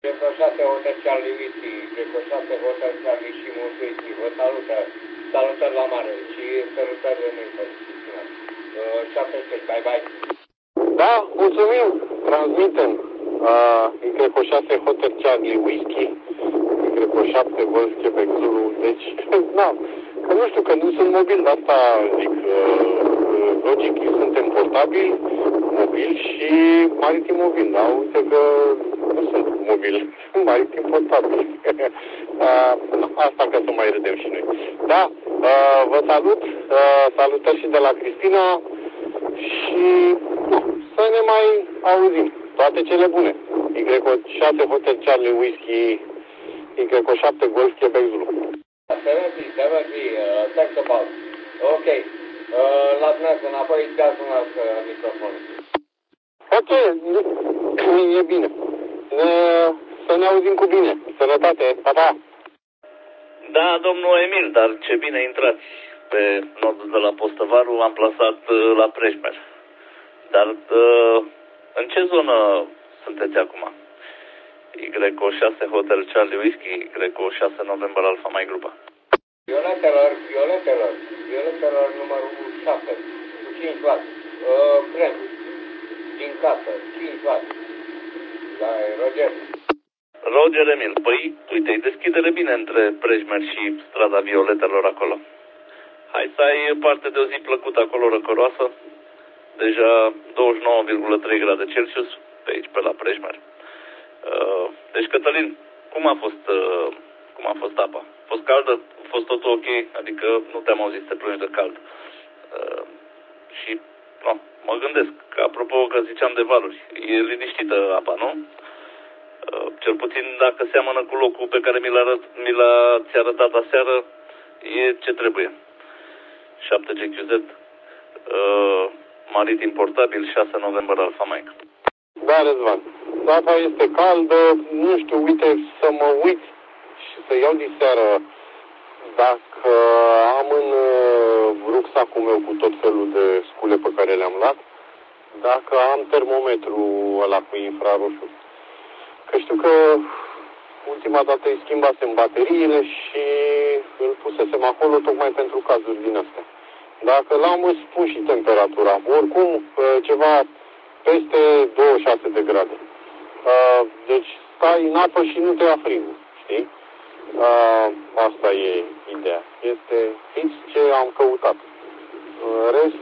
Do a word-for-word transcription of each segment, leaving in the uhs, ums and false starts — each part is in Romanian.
Greco șase Hotel Charlie Whisky, Greco șase Hotel Charlie și mult whisky. Vă salută, salutări la mare și salutări în info. șapte sute, bye bye. Da, mulțumim, transmitem. Uh, Greco șase Hotel Charlie Whisky, Greco șapte Golf Quebec Zulu, deci, na, că nu știu, că nu sunt mobil, de asta zic, uh, logic, suntem portabili, mobil și maritim mobil, da? Uite că nu sunt mobil, sunt maritim portabil. uh, asta ca să mai râdem și noi. Da, uh, vă salut, uh, salutări și de la Cristina și nu, să ne mai auzim. Toate cele bune. Greco șase Hotel Charlie Whisky, Greco șapte Golf Quebec Zulu. seventy, seventy, uh, thanks about. Ok, uh, la dumneavoastră înapoi, dați dumneavoastră microfonul. Ok, e bine. Ne, să ne auzim cu bine. Sănătate, pa, pa. Da, domnul Emil, dar ce bine intrați pe nodul de la Postăvaru, am plasat uh, la Prejmer. Dar uh, în ce zonă sunteți acum? Greco șase Hotel Charlie Whisky, Greco șase November Alpha Mike Grupa. Violetelor, violetelor, violetelor numărul șapte, cu cinci watt, uh, crem, din casă, cinci watt, la Roger. Roger Emil, păi, uite, îi deschidere bine între Prejmer și strada Violetelor acolo. Hai să ai parte de o zi plăcută acolo, răcoroasă, deja douăzeci și nouă virgulă trei grade Celsius, pe aici, pe la Prejmer. Uh, deci, Cătălin, cum a fost, uh, cum a fost apa? A fost caldă? A fost totul ok? Adică nu te-am auzit să te plângi de cald. Uh, și, no, mă gândesc, că apropo că ziceam de valuri, e liniștită apa, nu? Uh, cel puțin dacă seamănă cu locul pe care mi l-a, arăt, mi l-a ți-a arătat aseară, e ce trebuie. șapte G Q Z, uh, maritim portabil, șase November Alpha Mike. Da, Răzvan. Apa este caldă, nu știu, uite, să mă uit și să iau de seară dacă am în rucsacul meu cu tot felul de scule pe care le-am luat, dacă am termometrul ăla cu infraroșu. Că știu că ultima dată îi schimbasem bateriile și îl pusesem acolo tocmai pentru cazuri din astea. Dacă l-am, îți spun și temperatura. Oricum, ceva peste douăzeci și șase de grade. Deci stai în apă și nu te ia frigul, știi? Asta e ideea. Este fix ce am căutat. În rest,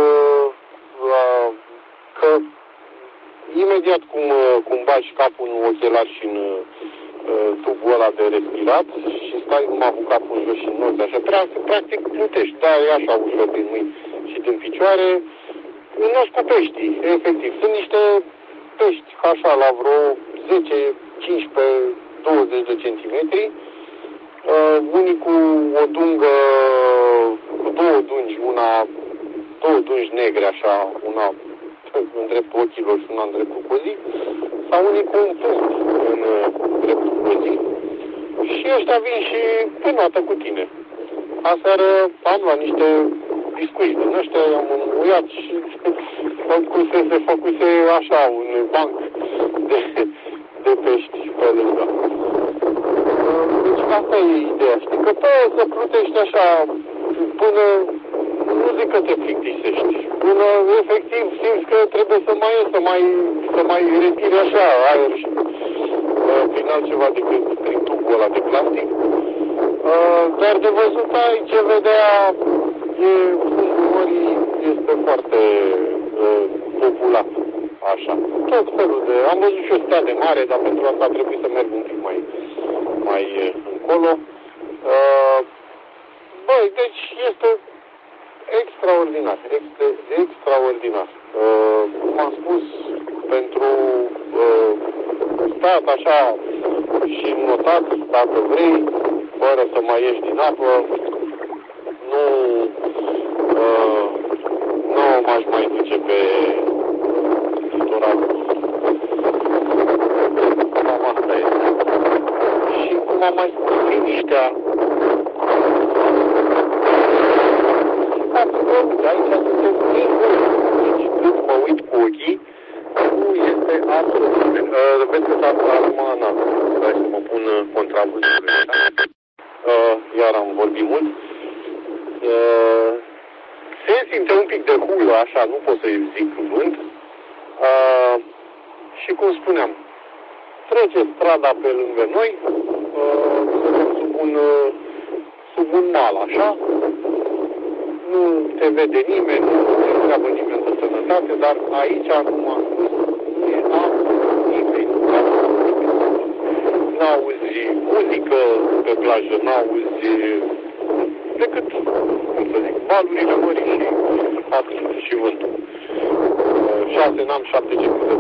că imediat cum, cum bagi capul în ochelari și în tubul ăla de respirat și stai numai cu capul în jos și în noți, așa, practic, practic plutești, da, e așa ușor din mâini și din picioare, înnoși cu peștii, efectiv. Sunt niște pești, așa, la vreo zece, cincisprezece, douăzeci de centimetri, uh, unii cu o dungă, cu două dungi, una, două dungi negre, așa, una în dreptul ochilor și una în dreptul cozii, sau unii cu un punct în dreptul cozii. Și ăștia vin și înoată cu tine. Aseară am luat niște biscuiți din ăștia, am înmuiat și făcuse, se făcuse așa un banc de, de pești pe lângă. Deci asta e ideea, știi, că poți să plutești așa până, nu zic că te plictisești, până efectiv simți că trebuie să mai iei, să mai, să mai respiri așa aer și uh, prin altceva decât prin tubul ăla de plastic. Uh, dar de văzut ai ce vedea, e, fundul mării este foarte uh, populat, așa. Tot felul de, am văzut și o stradă mare, dar pentru asta a trebuit să merg un pic mai, mai uh, încolo. Uh, băi, deci este extraordinar, extra, extraordinar. Uh, cum am spus, pentru uh, stat așa și notat, dacă vrei, fără să mai ieși din apă, nu, uh, nu m-aș mai duce pe litoralul. Cam asta este. Și cum am mai spus, liniștea. Aici suntem singuri. Deci când mă uit cu ochii, nu este absolut nimeni. Uh, vezi că s-a acum în un contravânt. Uh, iar am vorbit mult. Uh, se simte un pic de hulă, așa, nu pot să-i zic vânt. Uh, și cum spuneam, trece strada pe lângă noi, uh, sub un, uh, sub un mal, așa. Nu te vede nimeni, nu te întreabă nimeni de sănătate, dar aici, acum am spus, nu e absolut nimeni. N-auzi muzică pe plajă, n-auzi decât, cum să zic, valurile mării și atât, și vântul. Șase n-am, șapte ce de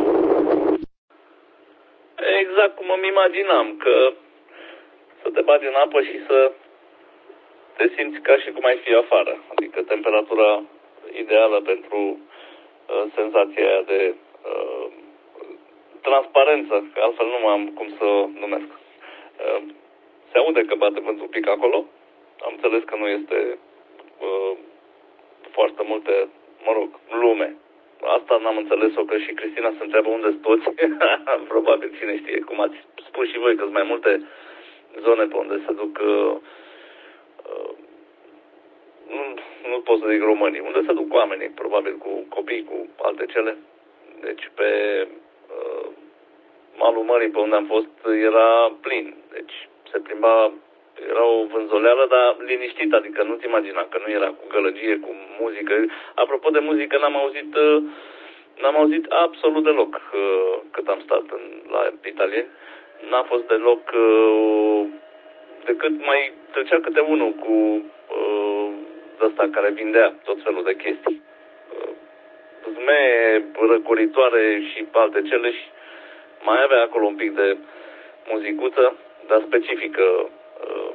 Exact cum îmi imaginam, că să te bagi în apă și să te simți ca și cum ai fi afară. Adică temperatura ideală pentru uh, senzația aia de uh, transparență, că altfel nu am cum să o numesc. Uh, se aude că bate vântul un pic acolo. Am înțeles că nu este uh, foarte multe, mă rog, lume. Asta n-am înțeles-o, că și Cristina se întreabă unde sunt toți. Probabil cine știe, cum ați spus și voi, că sunt mai multe zone pe unde se duc, uh, uh, nu, nu pot să zic românii, unde se duc oamenii, probabil cu copii, cu alte cele. Deci pe uh, malul mării pe unde am fost era plin, deci se plimba, era o vânzoleală, dar liniștit, adică nu-ți imagina că nu era cu gălăgie, cu muzică. Apropo de muzică, n-am auzit, uh, n-am auzit absolut deloc uh, cât am stat în, la Italie. N-a fost deloc, uh, decât mai trecea câte unul cu uh, ăsta care vindea tot felul de chestii. Uh, zmee, răcoritoare și alte cele, și mai avea acolo un pic de muzicuță, dar specifică, uh,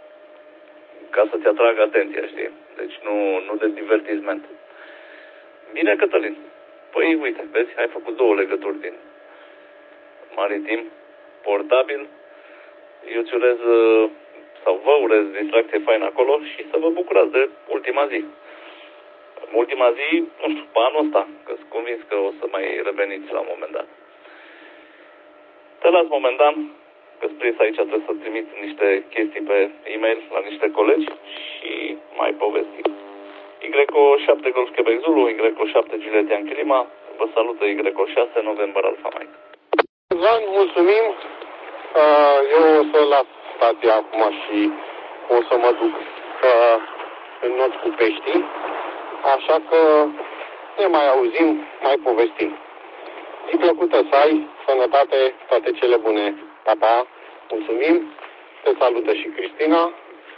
ca să-ți atragă atenția, știi? Deci nu, nu de divertisment. Bine, Cătălin. Păi, uite, vezi, ai făcut două legături din maritim, portabil. Eu îți urez, sau vă urez distracție faină acolo și să vă bucurați de ultima zi. Ultima zi, nu știu, pe anul ăsta, că sunt convins că o să mai reveniți la un moment dat. Te las momentan, că prins aici trebuie să trimiți niște chestii pe e-mail la niște colegi și mai povestim. Y O șapte Golf Quebec Zulu, Y O șapte Juliet Yankee Lima, vă salută Y O șase November Alpha Mike. Ivan, mulțumim. Eu o să las stația acum și o să mă duc în not cu peștii, așa că ne mai auzim, mai povestim. Zi plăcută să ai, sănătate, toate cele bune. Pa, pa, mulțumim. Te salută și Cristina.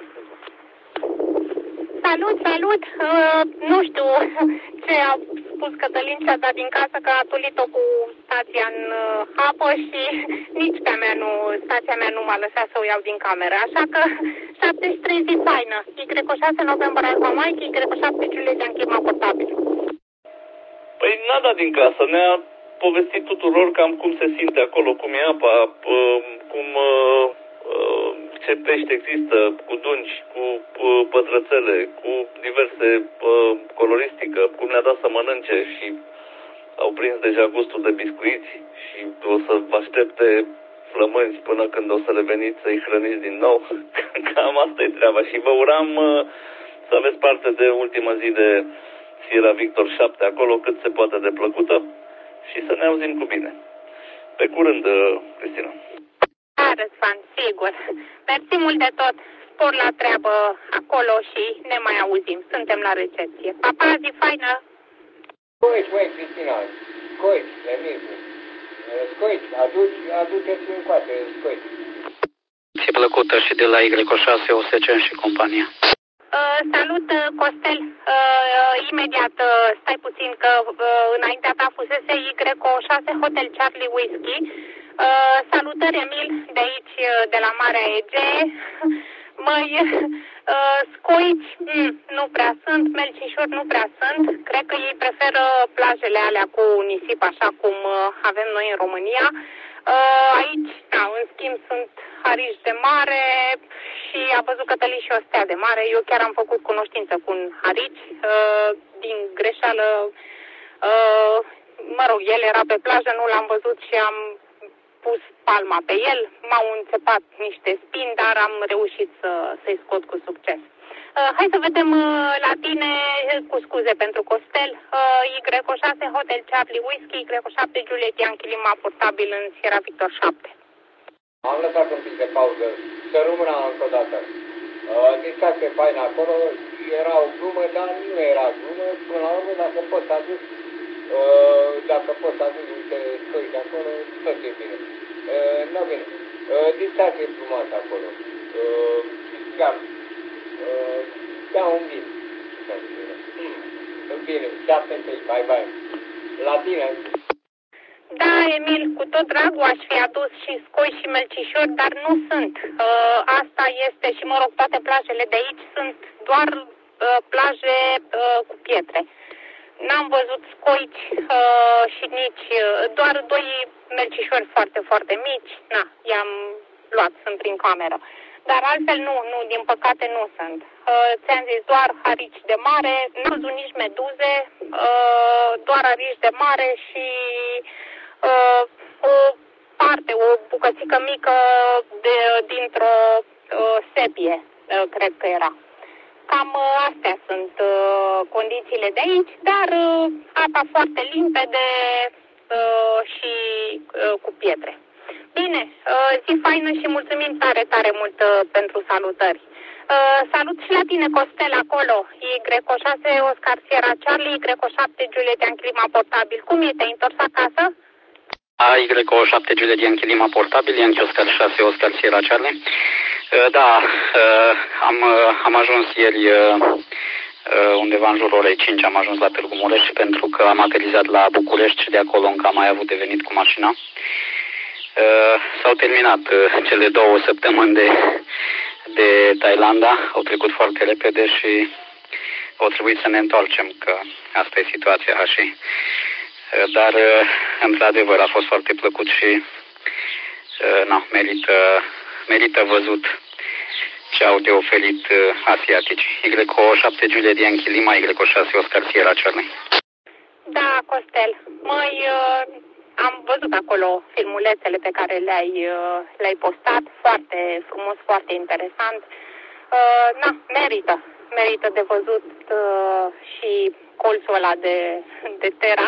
Salut, salut! Uh, nu știu ce a spus Cătălin, ce a dat din casă, că a tulit-o cu stația în uh, apă și nici pe mea nu, stația mea nu m-a lăsat să o iau din cameră. Așa că șaptezeci și trei zi faină. Y O șase November Alpha Mike, Y O șapte Juliet Yankee Lima portabil. Păi n-a dat din casă, ne-a povestit tuturor cam cum se simte acolo, cum e apa, uh, cum... Uh, uh, ce pești există, cu dungi, cu uh, pătrățele, cu diverse uh, coloristică, cum le-a dat să mănânce și au prins deja gustul de biscuiți și o să vă aștepte flămânzi până când o să reveniți să-i hrăniți din nou. Cam asta e treaba și vă uram uh, să aveți parte de ultima zi de Sierra Victor șapte acolo, cât se poate de plăcută, și să ne auzim cu bine. Pe curând, uh, Cristina. Da, Răzvan, sigur. Mersi mult de tot. Spor la treabă acolo și ne mai auzim. Suntem la recepție. Pa, pa, zi faină! Scoici, măi, Cristina, scoici, Emilcu. Scoici, aduci, aduceți în coate, scoici. Ți-e plăcută și de la Y O șase, O S C și compania. Uh, salut, Costel. Uh, imediat, uh, stai puțin, că uh, înaintea ta fusese Y O șase Hotel Charlie Whiskey. Uh, salutări, Emil, de aici, de la Marea Egee. Măi, uh, scoici, mm, nu prea sunt, melcișori nu prea sunt. Cred că ei preferă plajele alea cu nisip, așa cum uh, avem noi în România. Uh, aici, da, în schimb, sunt harici de mare și a văzut Cătălin și o stea de mare. Eu chiar am făcut cunoștință cu un harici, uh, din greșeală. Uh, mă rog, el era pe plajă, nu l-am văzut și am pus palma pe el, m-au înțepat niște spini, dar am reușit să, să-i scot cu succes. Uh, hai să vedem uh, la tine, cu scuze pentru Costel, uh, Y șase Hotel Charlie Whiskey, Y șapte Juliet Yankee Lima portabil în Sierra Victor șapte. Am lăsat un pic de pauză, să rămână încă o dată. Uh, distracție faină acolo, era o glumă, dar nu era glumă, până la urmă, dacă poți să aduci, uh, dacă poți să aduci niște scoi de acolo, tot e bine. Uh, nu bine. Uh, distracție frumoasă acolo. Uh, chiar. Uh, da, un vin. Mm. Bine, șapte întâi, bye bye. La tine. Da, Emil, cu tot dragul aș fi adus și scoi și melcișori, dar nu sunt. Uh, asta este și, mă rog, toate plajele de aici sunt doar uh, plaje uh, cu pietre. N-am văzut scoici uh, și nici, uh, doar doi melcișori foarte, foarte mici. Na, i-am luat, sunt prin cameră. Dar altfel nu, nu, din păcate nu sunt. Uh, ți-am zis, doar arici de mare, n-am văzut nici meduze, uh, doar arici de mare și uh, o parte, o bucățică mică de, dintr-o uh, sepie, uh, cred că era. Cam uh, astea sunt uh, condițiile de aici, dar uh, apa foarte limpede uh, și uh, cu pietre. Bine, uh, zi faină și mulțumim tare, tare mult uh, pentru salutări. Uh, salut și la tine, Costel, acolo. Y șase Oscar Sierra Charlie, Y șapte Juliet Yankee Lima portabil. Cum e? Te-ai întors acasă? A, Y șapte Juliet Yankee Lima portabil, Yankee Oscar șase Oscar Sierra Charlie. Uh, da, uh, am, uh, am ajuns ieri uh, uh, undeva în jurul orei cinci, am ajuns la Târgu Mureș pentru că am aterizat la București și de acolo încă am mai avut de venit cu mașina. Uh, s-au terminat uh, cele două săptămâni de, de Thailanda, au trecut foarte repede și au trebuit să ne întoarcem, că asta e situația așa. Uh, dar, uh, într-adevăr, a fost foarte plăcut și uh, na, merită, merită văzut ce au de oferit uh, asiatici. Y șapte Juliet Yankee Lima, Y șase Oscar Sierra Charlie. Da, Costel, măi... Uh... Am văzut acolo filmulețele pe care le-ai, le-ai postat, foarte frumos, foarte interesant. Uh, na, merită, merită de văzut uh, și colțul ăla de, de Terra.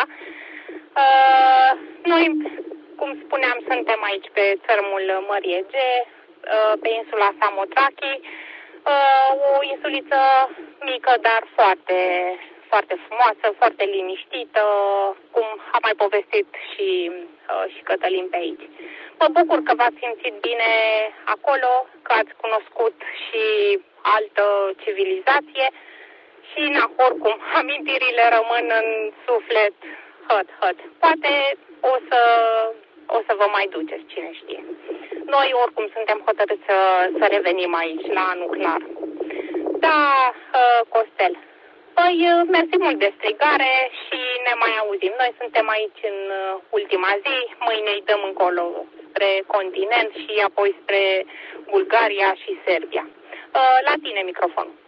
Uh, noi, cum spuneam, suntem aici pe țărmul Mării Egee, uh, pe insula Samothraki, uh, o insuliță mică, dar foarte... foarte frumoasă, foarte liniștită, cum a mai povestit și, uh, și Cătălin pe aici. Mă bucur că v-ați simțit bine acolo, că ați cunoscut și altă civilizație și, na, oricum, amintirile rămân în suflet, hăt, hăt. Poate o să, o să vă mai duceți, cine știe. Noi, oricum, suntem hotărâți să, să revenim aici, la anul clar. Da, uh, Costel. Păi, mersi mult de strigare și ne mai auzim. Noi suntem aici în ultima zi, mâine îi dăm încolo spre continent și apoi spre Bulgaria și Serbia. La tine microfonul.